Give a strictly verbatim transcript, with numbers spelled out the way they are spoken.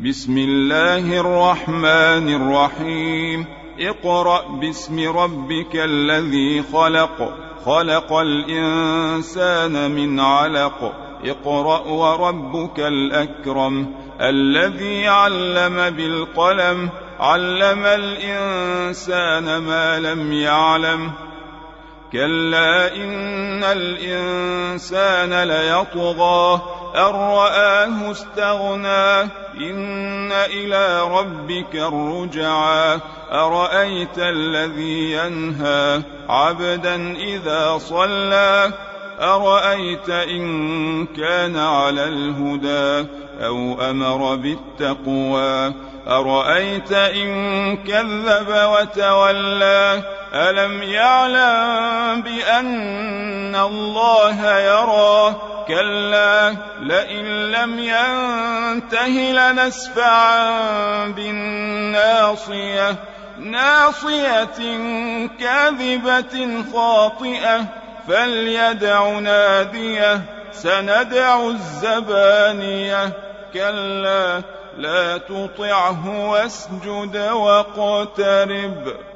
بسم الله الرحمن الرحيم. اقرأ باسم ربك الذي خلق خلق الإنسان من علق اقرأ وربك الأكرم الذي علم بالقلم علم الإنسان ما لم يعلم كلا إن الإنسان ليطغى أن رآه استغنى إن إلى ربك الرجعى أرأيت الذي ينهى عبدا إذا صلى أرأيت إن كان على الهدى أو أمر بالتقوى أرأيت إن كذب وتولى ألم يعلم بأن الله يرى كلا لئن لم ينته لنسفعا بالناصية ناصية كاذبة خاطئة فليدع ناديه سندع الزبانية كلا لا تطعه واسجد واقترب.